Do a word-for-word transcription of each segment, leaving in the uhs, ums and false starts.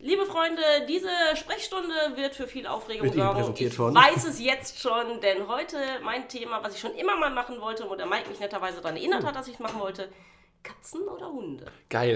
Liebe Freunde, diese Sprechstunde wird für viel Aufregung Wird Ihnen sorgen. präsentiert Ich worden. weiß es jetzt schon, denn heute mein Thema, was ich schon immer mal machen wollte, wo der Mike mich netterweise daran erinnert hat, dass ich es machen wollte, Katzen oder Hunde? Geil.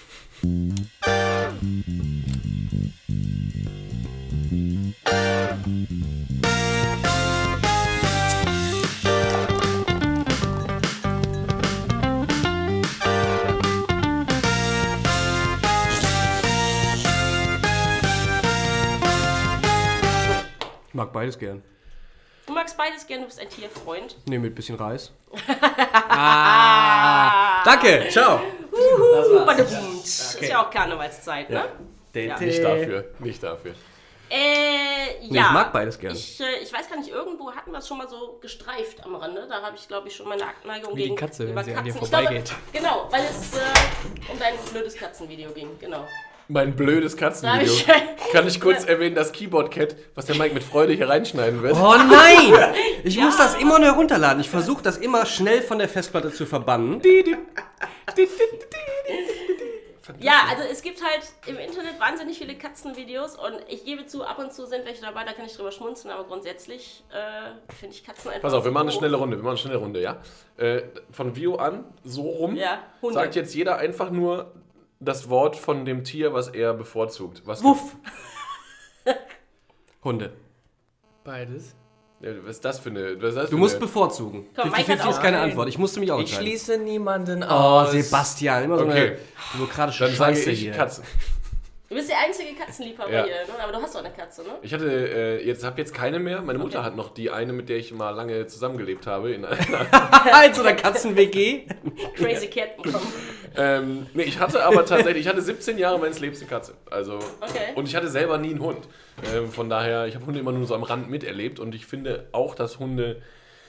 Ich mag beides gern. Du magst beides gern, du bist ein Tierfreund. Ne, mit bisschen Reis. ah, danke, ciao. Uhu, badumts. Ist ja auch Karnevalszeit, ne? Ja. Nicht dafür, nicht dafür. Äh, ja. Nee, ich mag beides gern. Ich, äh, ich weiß gar nicht, irgendwo hatten wir es schon mal so gestreift am Rande. Da habe ich, glaube ich, schon meine Abneigung Wie die gegen Katze, wenn über sie an dir Katzen. Ich vorbeigeht. Glaube, genau, weil es äh, um dein blödes Katzenvideo ging, genau. Mein blödes Katzenvideo. Da hab ich- Kann ich kurz erwähnen, das Keyboard Cat, was der Mike mit Freude hier reinschneiden wird. Oh nein! Ich muss das immer nur herunterladen. Ich versuche das immer schnell von der Festplatte zu verbannen. Ja, also es gibt halt im Internet wahnsinnig viele Katzenvideos und ich gebe zu, ab und zu sind welche dabei, da kann ich drüber schmunzeln, aber grundsätzlich äh, finde ich Katzen einfach... Pass auf, wir machen eine so- schnelle Runde, wir machen eine schnelle Runde, ja? Äh, von Video an, so rum, Ja, Hunde. sagt jetzt jeder einfach nur das Wort von dem Tier, was er bevorzugt. Was Wuff. Hunde. Beides. Ja, was ist das für eine... Was ist das Du für musst eine, bevorzugen. Komm, Mike hat fünfzig fünfzig ist auch keine einen. Antwort. Ich musste mich auch Ich entscheiden. schließe niemanden Oh, aus. Sebastian, immer so Okay. eine bürokratische Dann sage Scheiße ich hier. Katzen. Du bist der einzige Katzenliebhaber Ja. hier, ne? Aber du hast doch eine Katze, ne? Ich hatte äh, jetzt, habe jetzt keine mehr. Meine Mutter Okay. hat noch die eine, mit der ich mal lange zusammengelebt habe. In einer, In so einer Katzen-W G. Crazy Cat bekommen. ähm, nee, ich hatte aber tatsächlich, ich hatte siebzehn Jahre meines Lebens eine Katze. Also, Okay. und ich hatte selber nie einen Hund. Ähm, von daher, ich habe Hunde immer nur so am Rand miterlebt und ich finde auch, dass Hunde...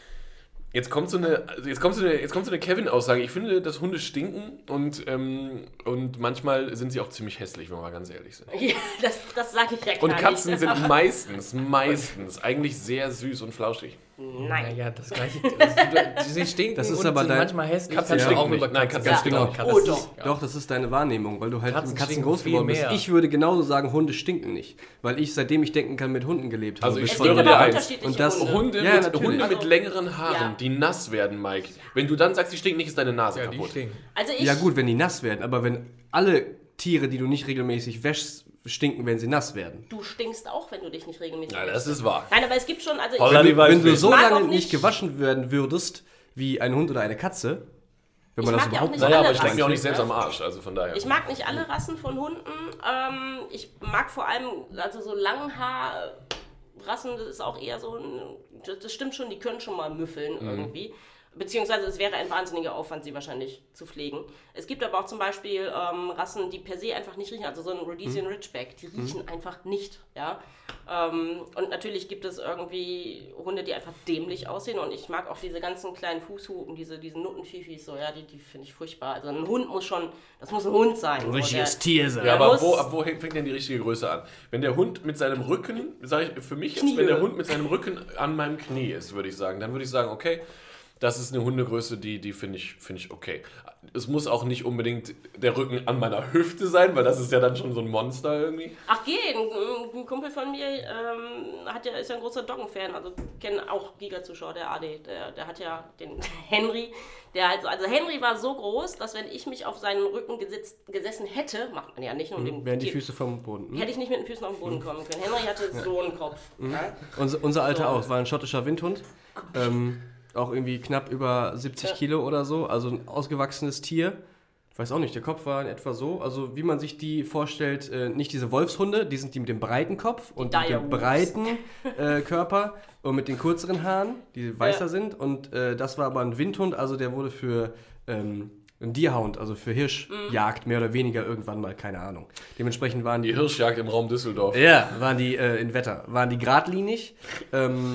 Jetzt kommt so eine, also jetzt kommt so eine, jetzt kommt so eine Kevin-Aussage. Ich finde, dass Hunde stinken und, ähm, und manchmal sind sie auch ziemlich hässlich, wenn wir mal ganz ehrlich sind. Ja, das, das sage ich ja gar Und nicht. Katzen sind meistens, meistens eigentlich sehr süß und flauschig. Nein. Naja, das gleiche. Das, du, sie stinken Das ist und aber sind dein- manchmal hässlich. Katzen Kannst du stinken auch nicht. über Nein, Katzen Katzen stinken. stinken auch. Katzen- Oh, doch. Ja. Doch, das ist deine Wahrnehmung, weil du halt Katzen mit Katzen stinken groß viel geworden bist. mehr. Ich würde genauso sagen, Hunde stinken nicht. Weil ich, seitdem ich denken kann, mit Hunden gelebt habe. Also ich bis Es vor gibt schwöre drei dir aber eins. unterschiedliche Und das- Hunde. Hunde, Ja, mit, natürlich. Hunde mit Also- längeren Haaren, Ja. die nass werden, Mike. Wenn du dann sagst, die stinken nicht, ist deine Nase Ja, die kaputt. stinken. Also ich, Ja gut, wenn die nass werden, aber wenn alle Tiere, die du nicht regelmäßig wäschst, stinken, wenn sie nass werden. du stinkst auch, wenn du dich nicht regelmäßig Ja, das wäschst. ist wahr. Nein, aber es gibt schon, also Holla ich, die Wenn du Waldfee. so mag auch lange nicht- nicht gewaschen werden würdest, wie ein Hund oder eine Katze, wenn man Ich das mag ja auch überhaupt nicht Naja, alle aber ich lecke mir auch Rassen, nicht selbst ja. am Arsch, also von daher. ich mag nicht alle Rassen von Hunden. Ähm, ich mag vor allem, also so Langhaar-Rassen, das ist auch eher so ein, das, das stimmt schon, die können schon mal müffeln Mhm. irgendwie. Beziehungsweise es wäre ein wahnsinniger Aufwand, sie wahrscheinlich zu pflegen. Es gibt aber auch zum Beispiel ähm, Rassen, die per se einfach nicht riechen, also so ein Rhodesian Ridgeback, die riechen einfach nicht, ja. Ähm, und natürlich gibt es irgendwie Hunde, die einfach dämlich aussehen und ich mag auch diese ganzen kleinen Fußhupen, diese, diese Nuttenfifis, so, ja, die, die finde ich furchtbar. Also ein Hund muss schon, das muss ein Hund sein. ein so, richtiges der- Tier sein. Ja, Ja, aber muss- wo, ab wo fängt denn die richtige Größe an? Wenn der Hund mit seinem Rücken, sage ich für mich jetzt, wenn Kniehöhe. der Hund mit seinem Rücken an meinem Knie ist, würde ich sagen, dann würde ich sagen, okay, das ist eine Hundegröße, die, die finde ich, find ich okay. Es muss auch nicht unbedingt der Rücken an meiner Hüfte sein, weil das ist ja dann schon so ein Monster irgendwie. Ach geh, ein, ein Kumpel von mir ähm, hat ja, ist ja ein großer Doggen-Fan, also kennen auch Giga-Zuschauer, der A D, der, der hat ja den Henry, der halt so, also Henry war so groß, dass wenn ich mich auf seinen Rücken gesitzt, gesessen hätte, macht man ja nicht, nur dem Wären die Tier- Füße vom Boden. Hm? hätte ich nicht mit den Füßen auf den Boden kommen können. Henry hatte so einen Kopf. Ja? Unser, unser Alter So. auch, es war ein schottischer Windhund. Ähm, auch irgendwie knapp über siebzig Ja. Kilo oder so, also ein ausgewachsenes Tier. Ich weiß auch nicht, der Kopf war in etwa so, also wie man sich die vorstellt, äh, nicht diese Wolfshunde, die sind die mit dem breiten Kopf und mit dem Direwolves. breiten äh, Körper und mit den kürzeren Haaren, die weißer Ja. sind. Und äh, das war aber ein Windhund, also der wurde für ähm, ein Deerhound, also für Hirschjagd mehr oder weniger irgendwann mal, keine Ahnung. Dementsprechend waren Die die, Hirschjagd im Raum Düsseldorf. ja, waren die äh, in Wetter, waren die geradlinig, ähm,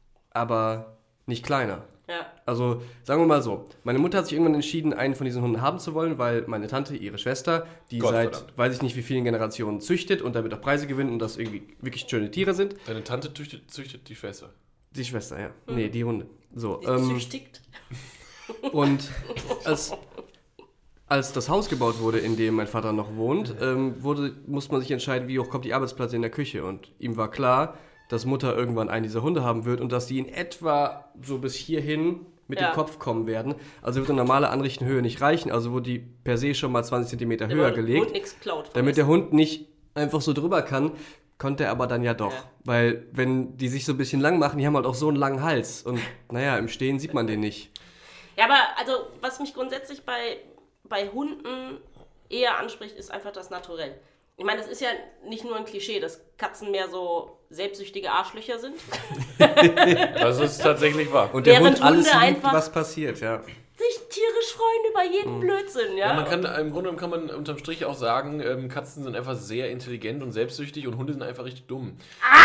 aber nicht kleiner. Ja. Also, sagen wir mal so, meine Mutter hat sich irgendwann entschieden, einen von diesen Hunden haben zu wollen, weil meine Tante, ihre Schwester, die seit, Gottverdammt. weiß ich nicht wie vielen Generationen züchtet und damit auch Preise gewinnt und das irgendwie wirklich schöne Tiere sind. Deine Tante züchtet, züchtet die Schwester. Die Schwester, ja. Nee, die Hunde. So, Die ähm, züchtigt. und als, als das Haus gebaut wurde, in dem mein Vater noch wohnt, ähm, wurde, musste man sich entscheiden, wie hoch kommt die Arbeitsplatte in der Küche. Und ihm war klar, dass Mutter irgendwann einen dieser Hunde haben wird und dass die in etwa so bis hierhin mit Ja. dem Kopf kommen werden. Also wird eine normale Anrichtenhöhe nicht reichen. Also wurde die per se schon mal zwanzig Zentimeter höher Der gelegt. Hund nichts klaut. Damit der Hund nicht einfach so drüber kann, konnte er aber dann ja doch. Ja. Weil wenn die sich so ein bisschen lang machen, die haben halt auch so einen langen Hals. Und naja, im Stehen sieht man den nicht. Ja, aber also, was mich grundsätzlich bei, bei Hunden eher anspricht, ist einfach das Naturell. Ich meine, das ist ja nicht nur ein Klischee, dass Katzen mehr so selbstsüchtige Arschlöcher sind. Das ist tatsächlich wahr. Und der Während Hund alles Hunde liebt, einfach- was passiert, ja. Sich tierisch freuen über jeden Blödsinn, ja. Ja, man kann, im Grunde genommen kann man unterm Strich auch sagen, ähm, Katzen sind einfach sehr intelligent und selbstsüchtig und Hunde sind einfach richtig dumm.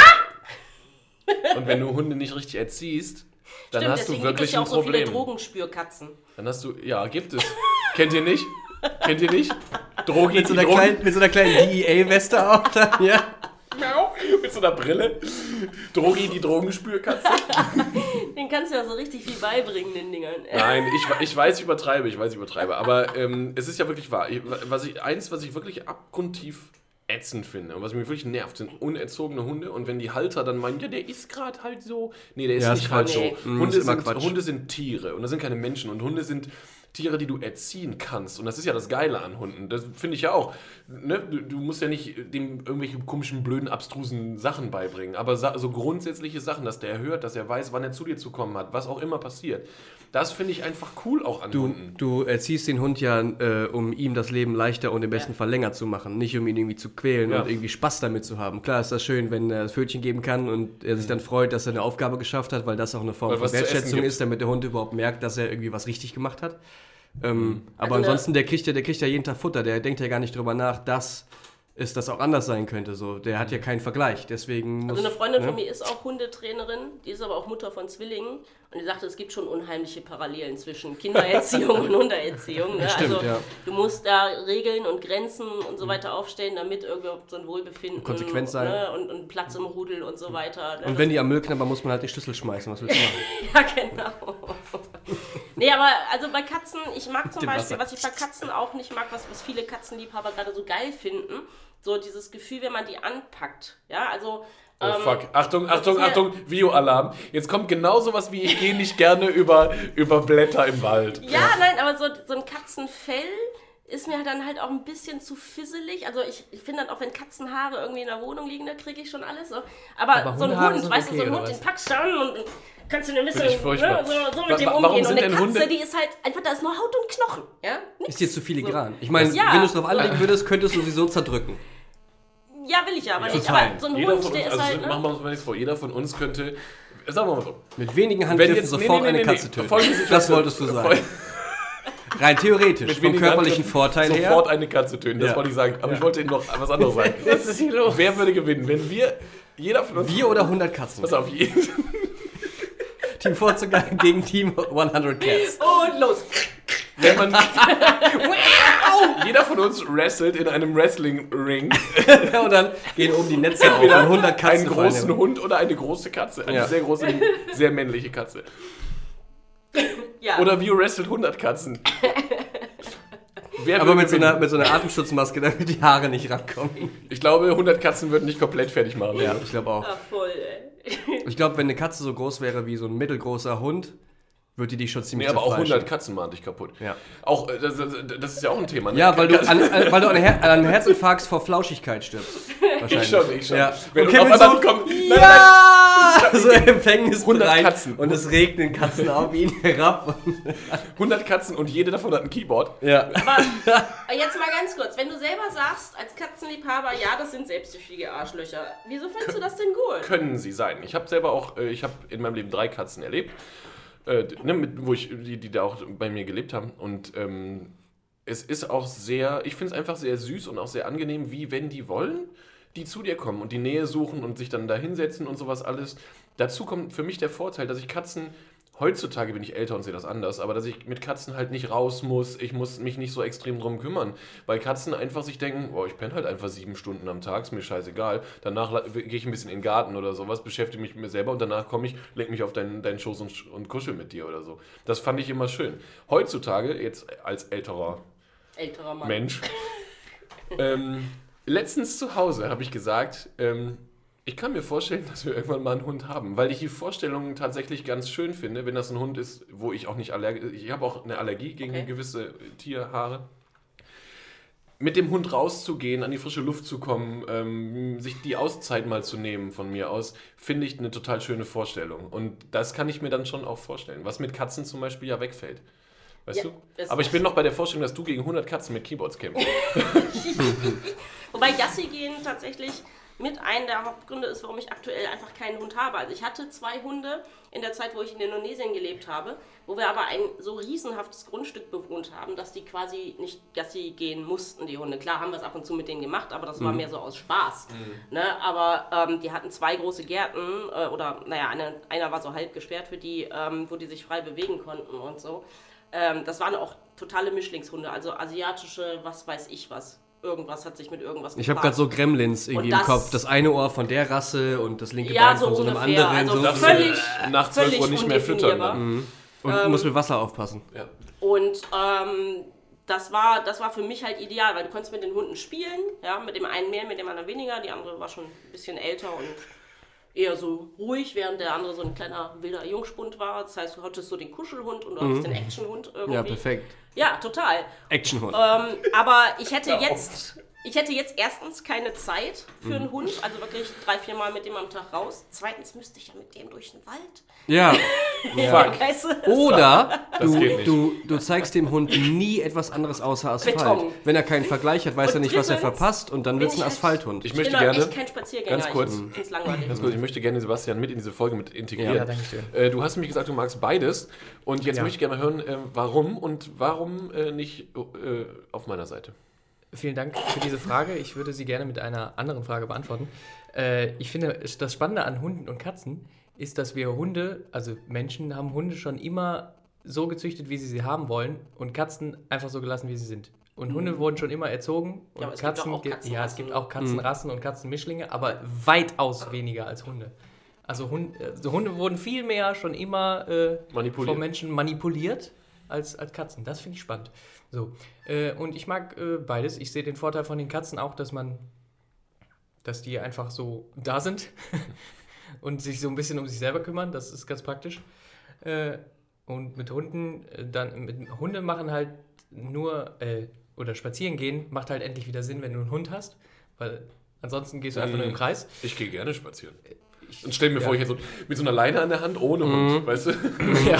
Und wenn du Hunde nicht richtig erziehst, dann Stimmt, hast du deswegen gibt es wirklich ja ein auch so viele Problem. Drogenspürkatzen. Dann hast du, ja, gibt es. Kennt ihr nicht? Kennt ihr nicht? Drogi, Mit so die einer Drogen- kleinen, mit so einer kleinen D E A-Weste auch dann, ja. Miau. Mit so einer Brille. Drogi, die Drogenspürkatze. Den kannst du ja so richtig viel beibringen, den Dingern. Nein, ich, ich weiß, ich übertreibe, ich weiß, ich übertreibe. Aber ähm, es ist ja wirklich wahr. Ich, was ich, eins, was ich wirklich abgrundtief ätzend finde und was mich wirklich nervt, sind unerzogene Hunde. Und wenn die Halter dann meinen, ja, der ist gerade halt so. Nee, der ist Ja, nicht ist halt Quatsch. so. Nee. Mhm, Hunde, ist immer sind, Quatsch. Hunde sind Tiere und das sind keine Menschen. Und Hunde sind Tiere, die du erziehen kannst. Und das ist ja das Geile an Hunden. Das finde ich ja auch. Ne? Du, du musst ja nicht dem irgendwelche komischen, blöden, abstrusen Sachen beibringen. Aber sa- so grundsätzliche Sachen, dass der hört, dass er weiß, wann er zu dir zu kommen hat, was auch immer passiert. Das finde ich einfach cool auch an Du, Hunden. du erziehst den Hund ja, äh, um ihm das Leben leichter und im besten Fall länger zu machen. Nicht um ihn irgendwie zu quälen Ja. und irgendwie Spaß damit zu haben. Klar ist das schön, wenn er das Pfötchen geben kann und er sich dann freut, dass er eine Aufgabe geschafft hat, weil das auch eine Form Weil von was zu essen Wertschätzung gibt. ist, damit der Hund überhaupt merkt, dass er irgendwie was richtig gemacht hat. Ähm, aber Also ansonsten, der kriegt ja, der kriegt ja jeden Tag Futter, der denkt ja gar nicht drüber nach, dass es das auch anders sein könnte. So. Der hat ja keinen Vergleich, deswegen muss... Also eine Freundin ne? von mir ist auch Hundetrainerin, die ist aber auch Mutter von Zwillingen und die sagte, es gibt schon unheimliche Parallelen zwischen Kindererziehung und Hundeerziehung. Ne? Stimmt, also ja. du musst da Regeln und Grenzen und so weiter aufstellen, damit überhaupt so ein Wohlbefinden Konsequent sein. Ne? Und, und Platz im Rudel und so weiter. Ne? Und wenn die am Müll knabbern, muss man halt die Schlüssel schmeißen. Was willst du machen? Ja, genau. Nee, aber also bei Katzen, ich mag zum Dem Beispiel, Wasser. was ich bei Katzen auch nicht mag, was, was viele Katzenliebhaber gerade so geil finden, so dieses Gefühl, wenn man die anpackt. Ja, also... Oh ähm, fuck. Achtung, Achtung, ist ja- Achtung, Videoalarm. Jetzt kommt genau sowas wie, ich gehe nicht gerne über, über Blätter im Wald. Ja, nein, aber so, so ein Katzenfell ist mir dann halt auch ein bisschen zu fisselig. Also ich, ich finde dann auch, wenn Katzenhaare irgendwie in der Wohnung liegen, da kriege ich schon alles. So. Aber, Aber so ein Hundehaare Hund, sind weißt du, so okay, ein oder Hund, was? den packst du an und kannst du ein bisschen Finde ich furchtbar. ne, so, so Wa- mit dem wa- warum umgehen. Und sind eine denn Katze, Hunde- die ist halt einfach, da ist nur Haut und Knochen. Ja? Nix. Ist dir zu filigran. Ich meine, Ja. wenn du es drauf anlegen würdest, könntest du sie so zerdrücken. Ja, will ich ja, aber nicht. Total. Aber so ein Jeder Hund, von der uns, ist also halt... machen Ne? wir uns mal nichts vor, jeder von uns könnte, sagen wir mal so, Mit wenigen Wenn Handgriffen jetzt- sofort nee, nee, nee, eine nee, Katze nee. töten. Folgende Das Situation. wolltest du sagen. Rein theoretisch, mit vom wenigen körperlichen Handgriffen Vorteil her. sofort eine Katze töten, das Ja. wollte ich sagen. Aber ich wollte Ihnen noch was anderes sagen. Was ist hier los? Wer würde gewinnen, wenn wir, jeder von uns... Wir oder hundert Katzen? Pass auf, jeden, Team Vorzugang gegen Team hundert Cats. Und los. wenn man... jeder von uns wrestelt in einem Wrestling-Ring Und dann gehen oben die Netze auf entweder und hundert Katzen einen großen fallen. Hund oder eine große Katze. Eine Ja. sehr große, sehr männliche Katze. Ja. Oder wir wrestelt hundert Katzen. Wer Aber würde mit so, gewinnen? einer, mit so einer Atemschutzmaske, damit die Haare nicht rankommen. Ich glaube, hundert Katzen würden nicht komplett fertig machen. Ja, ich glaube auch. Ah, voll, ey. Ich glaube, wenn eine Katze so groß wäre wie so ein mittelgroßer Hund, würde die dich schon ziemlich Nee, aber auch zerfleischen. hundert Katzen machen dich kaputt. Ja. Auch, äh, das, das, das ist ja auch ein Thema. Ne? Ja, weil du an, an, weil du an Her an einem Herzinfarkt vor Flauschigkeit stirbst. Wahrscheinlich. Ich schon, ich schon. Ja. Wenn Und du auf Kevin einmal so, kommt, nein, nein, ja! So Empfängnis hundert bereit Katzen. und es regnen Katzen auf ihn herab. hundert Katzen und jede davon hat ein Keyboard. Ja. Aber jetzt mal ganz kurz, wenn du selber sagst, als Katzenliebhaber, ja, das sind selbstsüchtige Arschlöcher, wieso findest du das denn gut? Können sie sein. Ich habe selber auch, äh, ich habe in meinem Leben drei Katzen erlebt, äh, ne, mit, wo ich, die, die da auch bei mir gelebt haben. Und ähm, es ist auch sehr, ich finde es einfach sehr süß und auch sehr angenehm, wie wenn die wollen, die zu dir kommen und die Nähe suchen und sich dann da hinsetzen und sowas alles. Dazu kommt für mich der Vorteil, dass ich Katzen, heutzutage bin ich älter und sehe das anders, aber dass ich mit Katzen halt nicht raus muss, ich muss mich nicht so extrem drum kümmern, weil Katzen einfach sich denken, oh, ich penne halt einfach sieben Stunden am Tag, ist mir scheißegal, danach la- gehe ich ein bisschen in den Garten oder sowas, beschäftige mich mit mir selber und danach komme ich, leg mich auf deinen, deinen Schoß und, und kuschel mit dir oder so. Das fand ich immer schön. Heutzutage, jetzt als älterer Älterer Mann. Mensch. ähm, letztens zu Hause habe ich gesagt, ähm, ich kann mir vorstellen, dass wir irgendwann mal einen Hund haben, weil ich die Vorstellung tatsächlich ganz schön finde, wenn das ein Hund ist, wo ich auch nicht allergisch, ich habe auch eine Allergie gegen Okay. gewisse Tierhaare. Mit dem Hund rauszugehen, an die frische Luft zu kommen, ähm, sich die Auszeit mal zu nehmen von mir aus, finde ich eine total schöne Vorstellung. Und das kann ich mir dann schon auch vorstellen, was mit Katzen zum Beispiel ja wegfällt. Weißt Ja, du? das Aber ich ist- bin noch bei der Vorstellung, dass du gegen hundert Katzen mit Keyboards kämpfst. Wobei Gassi gehen tatsächlich mit einem der Hauptgründe ist, warum ich aktuell einfach keinen Hund habe. Also ich hatte zwei Hunde in der Zeit, wo ich in Indonesien gelebt habe, wo wir aber ein so riesenhaftes Grundstück bewohnt haben, dass die quasi nicht Gassi gehen mussten, die Hunde. Klar haben wir es ab und zu mit denen gemacht, aber das war mehr so aus Spaß. Ne? Aber ähm, die hatten zwei große Gärten äh, oder naja, eine, einer war so halb gesperrt für die, ähm, wo die sich frei bewegen konnten und so. Ähm, das waren auch totale Mischlingshunde, also asiatische, was weiß ich was. Irgendwas hat sich mit irgendwas Ich habe gerade so Gremlins irgendwie Und im das- Kopf. Das eine Ohr von der Rasse und das linke Ja, Bein so von so einem ungefähr. anderen. Also so Darfst völlig- du nach zwölf völlig Uhr nicht mehr füttern. undefinierbar. Dann. und muss mit Wasser aufpassen. Ja. Und ähm, das, war, das war für mich halt ideal, weil du konntest mit den Hunden spielen, ja, mit dem einen mehr, mit dem anderen weniger. Die andere war schon ein bisschen älter und eher so ruhig, während der andere so ein kleiner wilder Jungspund war. Das heißt, du hattest so den Kuschelhund und du hattest den Actionhund irgendwie. Ja, perfekt. Ja, total. Actionhund. Ähm, aber ich hätte jetzt, ich hätte jetzt erstens keine Zeit für einen Hund, also wirklich drei, vier Mal mit dem am Tag raus. Zweitens müsste ich ja mit dem durch den Wald. Ja. Fuck. Weißt du? Oder Das du, geht nicht. du, du zeigst dem Hund nie etwas anderes außer Asphalt. Beton. Wenn er keinen Vergleich hat, weiß Und er nicht, was er drittens verpasst und dann bin wird es ein ich halt- Asphalthund. Ich Ich möchte bin doch gerne, echt kein Spaziergänger. ganz kurz. Ich finde es langweilig. ganz kurz, ich möchte gerne Sebastian mit in diese Folge mit integrieren. Ja, danke schön. Äh, du hast nämlich gesagt, du magst beides. Und jetzt Ja. möchte ich gerne mal hören, äh, warum und warum äh, nicht äh, auf meiner Seite. Vielen Dank für diese Frage. Ich würde sie gerne mit einer anderen Frage beantworten. Äh, ich finde, das Spannende an Hunden und Katzen ist, dass wir Hunde, also Menschen haben Hunde schon immer so gezüchtet, wie sie sie haben wollen und Katzen einfach so gelassen, wie sie sind. Und Hunde wurden schon immer erzogen und Ja, aber es gibt Katzen, doch auch ge- ja, es Katzenrassen. gibt auch Katzenrassen und Katzenmischlinge, aber weitaus weniger als Hunde. Also Hunde, also Hunde wurden viel mehr schon immer äh, Manipuliert. von Menschen manipuliert als, als Katzen. Das finde ich spannend. So. Äh, und ich mag äh, beides. Ich sehe den Vorteil von den Katzen auch, dass man, dass die einfach so da sind und sich so ein bisschen um sich selber kümmern. Das ist ganz praktisch. Äh, und mit Hunden, äh, dann mit Hunde machen halt nur, äh, oder spazieren gehen, macht halt endlich wieder Sinn, wenn du einen Hund hast, weil ansonsten gehst du einfach Mhm. nur im Kreis. Ich gehe gerne spazieren. Und stell mir vor, ich hätte so mit so einer Leine an der Hand ohne Mhm. Hund, weißt du? Ja.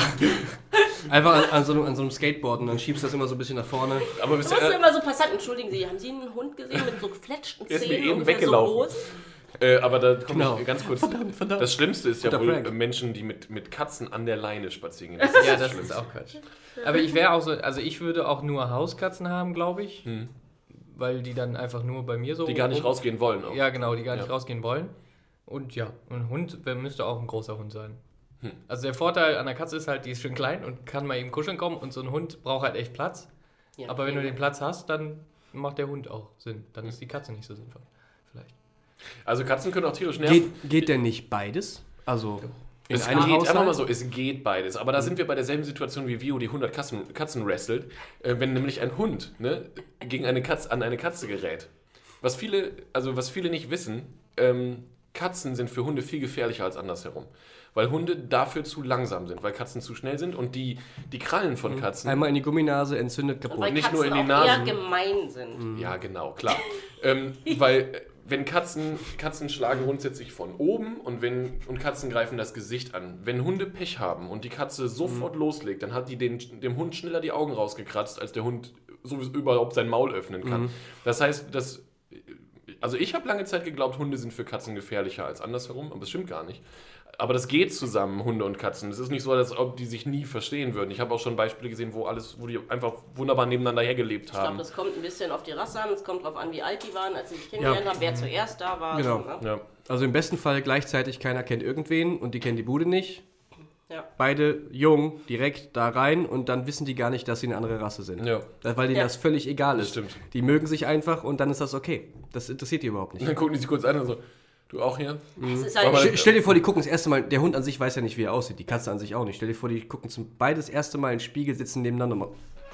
Einfach an, an, so einem, an so einem Skateboard und dann schiebst du das immer so ein bisschen nach vorne. Aber Du bisher, hast ja immer so Passanten. Entschuldigen Sie, haben Sie einen Hund gesehen mit so gefletschten Der ist mir Zähnen? eben ungefähr weggelaufen. So groß? äh, aber da komme Genau. ich ganz kurz. Das Schlimmste ist ja Guter wohl Prank. äh, Menschen, die mit, mit Katzen an der Leine spazieren gehen. Das ist Ja, das das ist Schlimmste. auch Quatsch. Aber ich wäre auch so, also ich würde auch nur Hauskatzen haben, glaube ich, Hm. weil die dann einfach nur bei mir so... Die gar nicht rum- rausgehen wollen. Auch. Ja, genau, die gar nicht Ja. rausgehen wollen. Und ja, ein Hund wer müsste auch ein großer Hund sein. Hm. Also der Vorteil an der Katze ist halt, die ist schön klein und kann mal eben kuscheln kommen und so ein Hund braucht halt echt Platz. Ja, Aber wenn du eben. den Platz hast, dann macht der Hund auch Sinn. Dann ist die Katze nicht so sinnvoll. Vielleicht. Also Katzen können auch tierisch nerven. Geht, geht denn nicht beides? Also in Es einem geht, einfach mal Haushalt? so, es geht beides. Aber da sind wir bei derselben Situation wie Vio, die hundert Katzen, Katzen wrestelt. Äh, wenn nämlich ein Hund ne, gegen eine Katze, an eine Katze gerät. Was viele, also was viele nicht wissen, ähm, Katzen sind für Hunde viel gefährlicher als andersherum. Weil Hunde dafür zu langsam sind, weil Katzen zu schnell sind und die, die Krallen von Katzen... Einmal in die Gumminase, entzündet, Und kaputt. weil nicht Katzen nur in die auch Nasen. eher gemein sind. Mhm. Ja, genau, klar. ähm, weil äh, wenn Katzen, Katzen schlagen grundsätzlich von oben und, wenn, und Katzen greifen das Gesicht an. Wenn Hunde Pech haben und die Katze sofort loslegt, dann hat die den, dem Hund schneller die Augen rausgekratzt, als der Hund sowieso überhaupt sein Maul öffnen kann. Das heißt, dass... Also ich habe lange Zeit geglaubt, Hunde sind für Katzen gefährlicher als andersherum, aber das stimmt gar nicht. Aber das geht zusammen, Hunde und Katzen. Es ist nicht so, als ob die sich nie verstehen würden. Ich habe auch schon Beispiele gesehen, wo alles, wo die einfach wunderbar nebeneinander hergelebt Ich glaube, haben. das kommt ein bisschen auf die Rasse an. Es kommt darauf an, wie alt die waren, als sie sich kennengelernt Ja. haben, wer zuerst da war. Genau. So, ne? Ja. Also im besten Fall gleichzeitig keiner kennt irgendwen und die kennen die Bude nicht. Ja. Beide jung, direkt da rein und dann wissen die gar nicht, dass sie eine andere Rasse sind. Ja. Das- Weil denen Ja. das völlig egal Das ist. stimmt. Die mögen sich einfach und dann ist das okay. Das interessiert die überhaupt Und nicht. dann gucken die sich kurz an und so, du auch hier? Es ist halt Aber- St- Stell dir vor, die gucken das erste Mal, der Hund an sich weiß ja nicht, wie er aussieht, die Katze an sich auch nicht. Stell dir vor, die gucken zum beide das erste Mal im Spiegel, sitzen nebeneinander. Mal.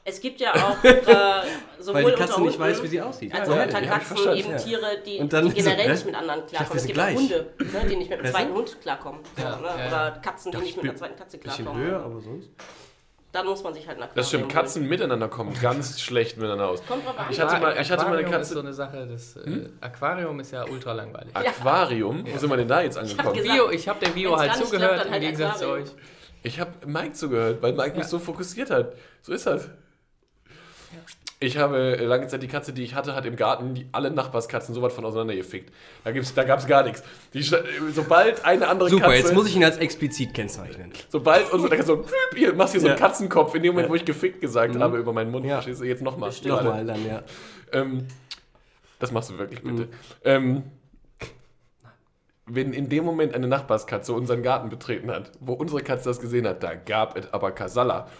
Es gibt ja auch äh, sowohl Weil die Katze unter nicht weiß, Hunden wie sie aussieht. als Ja, auch ja, unter ja, hab ich Katzen verstanden, eben ja. Tiere, die, Und dann die generell so, nicht hä? mit anderen Ich dachte, klarkommen. Es wir gibt auch sind Hunde, ne, die nicht mit einem Wer zweiten sind? Hund klarkommen. So, Ja, ne? ja, Oder ja. Katzen, die Dachte, nicht ich mit bin einer zweiten Katze ein bisschen klarkommen. höher, aber sonst. Dann muss man sich halt ein Aquarium Das stimmt, holen. Katzen miteinander kommen ganz schlecht miteinander aus. Kommt drauf an. Ich hatte mal, ich hatte mal eine Aquarium ist so Katze. eine Sache, das äh, Aquarium ist ja ultra langweilig. Aquarium? Wo sind wir denn da jetzt angekommen? gesagt, Vio, ich habe der Vio wenn's halt gar nicht zugehört, klappt, dann im halt Gegensatz zu Aquarium. euch. Ich habe Mike zugehört, weil Mike mich so fokussiert hat. So ist das. Ich habe äh, lange Zeit die Katze, die ich hatte, hat im Garten die, alle Nachbarskatzen so weit von auseinandergefickt. Da, gibt's, da gab es gar nichts. Die, sta- sobald eine andere Super, Katze... jetzt muss ich ihn als explizit kennzeichnen. Sobald unsere Katze so... Piep, hier, machst hier so einen Ja. Katzenkopf in dem Moment, Ja. wo ich gefickt gesagt Mhm. habe über meinen Mund. Ja. Verstehst du? Jetzt nochmal. Nochmal dann, ja. Ähm, das machst du wirklich, bitte. Mhm. Ähm, wenn in dem Moment eine Nachbarskatze unseren Garten betreten hat, wo unsere Katze das gesehen hat, da gab es aber Kasala.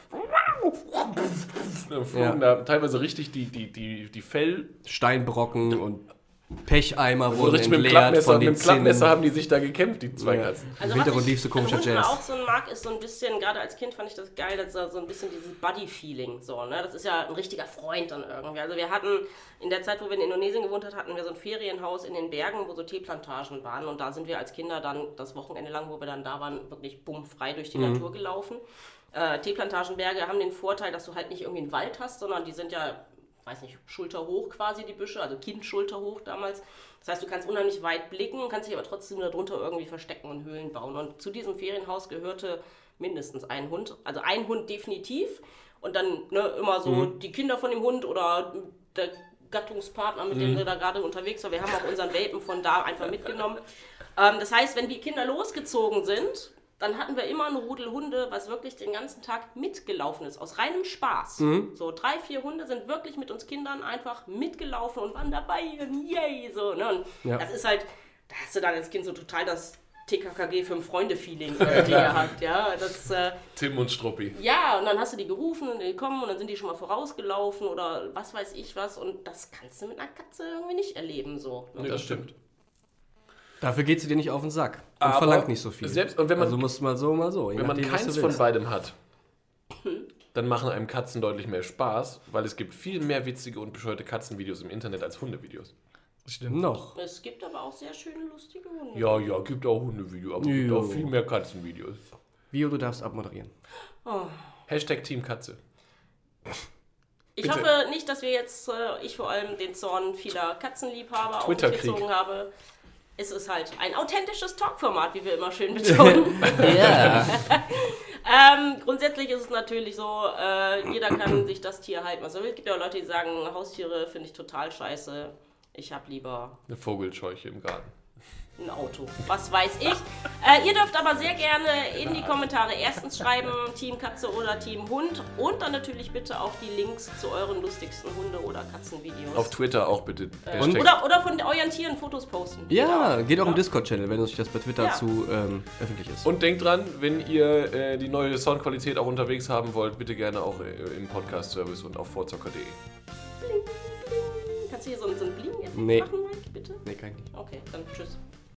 Da flogen Ja. da teilweise richtig die, die, die, die Fell. Steinbrocken und Pecheimer So wurden richtig mit dem entleert Klappmesser, von mit den dem Klappmesser Zinnen. haben die sich da gekämpft, die zwei Ja. Katzen. Im Hintergrund lief so komischer Hunden Jazz. auch so mag, ist so ein bisschen, gerade als Kind fand ich das geil, dass da so ein bisschen dieses Buddy-Feeling, so, ne? Das ist ja ein richtiger Freund dann irgendwie. Also wir hatten, in der Zeit, wo wir in Indonesien gewohnt haben, hatten wir so ein Ferienhaus in den Bergen, wo so Teeplantagen waren und da sind wir als Kinder dann das Wochenende lang, wo wir dann da waren, wirklich bumm, frei durch die Mhm. Natur gelaufen. Äh, Teeplantagenberge haben den Vorteil, dass du halt nicht irgendwie einen Wald hast, sondern die sind ja, weiß nicht, schulterhoch quasi die Büsche, also Kindschulterhoch damals. Das heißt, du kannst unheimlich weit blicken, kannst dich aber trotzdem darunter irgendwie verstecken und Höhlen bauen. Und zu diesem Ferienhaus gehörte mindestens ein Hund, also ein Hund definitiv. Und dann ne, immer so Mhm. die Kinder von dem Hund oder der Gattungspartner, mit dem wir da gerade unterwegs waren. Wir haben auch unseren Welpen von da einfach mitgenommen. Ähm, das heißt, wenn die Kinder losgezogen sind, dann hatten wir immer ein Rudel Hunde, was wirklich den ganzen Tag mitgelaufen ist, aus reinem Spaß. Mhm. So drei, vier Hunde sind wirklich mit uns Kindern einfach mitgelaufen und waren dabei und yay, so. Ne? Und Ja. das ist halt, da hast du dann als Kind so total das T K K G Fünf-Freunde-Feeling irgendwie gehabt, ja. Das, äh, Tim und Struppi. ja, und dann hast du die gerufen und die kommen und dann sind die schon mal vorausgelaufen oder was weiß ich was und das kannst du mit einer Katze irgendwie nicht erleben, so. Ne? Nee, das stimmt. Dafür geht sie dir nicht auf den Sack und Aber verlangt nicht so viel. selbst- und wenn man- also musst mal so, mal so. je Wenn man nachdem, was keins du von willst. beidem hat, dann machen einem Katzen deutlich mehr Spaß, weil es gibt viel mehr witzige und bescheuerte Katzenvideos im Internet als Hundevideos. Stimmt. Noch. Es gibt aber auch sehr schöne, lustige Hunde. Ja, ja, gibt auch Hundevideos, aber gibt Jo. auch viel mehr Katzenvideos. Vio, du darfst abmoderieren. Hashtag Team Katze. Ich Bitte. hoffe nicht, dass wir jetzt, äh, ich vor allem, den Zorn vieler Katzenliebhaber auf mich Twitter-Krieg. gezogen habe. Es ist halt ein authentisches Talkformat, wie wir immer schön betonen. Ja. ähm, grundsätzlich ist es natürlich so, äh, jeder kann sich das Tier halten, was er will. Es gibt ja auch Leute, die sagen, Haustiere finde ich total scheiße. Ich habe lieber Eine Vogelscheuche im Garten. ein Auto. Was weiß ich. Äh, ihr dürft aber sehr gerne in die Kommentare erstens schreiben, Team Katze oder Team Hund. Und dann natürlich bitte auch die Links zu euren lustigsten Hunde- oder Katzenvideos. Auf Twitter auch bitte. Äh, Hashtag. oder, oder von euren Tieren Fotos posten. Ja, Genau. geht auch im Ja. Discord-Channel, wenn euch das bei Twitter Ja. zu ähm, öffentlich ist. Und denkt dran, wenn ihr äh, die neue Soundqualität auch unterwegs haben wollt, bitte gerne auch äh, im Podcast-Service und auf vorzocker punkt de. Kannst du hier so, einen- so einen Bling-Effekt Nee. machen, Mike, bitte? Nee, kann ich nicht. Okay, dann tschüss.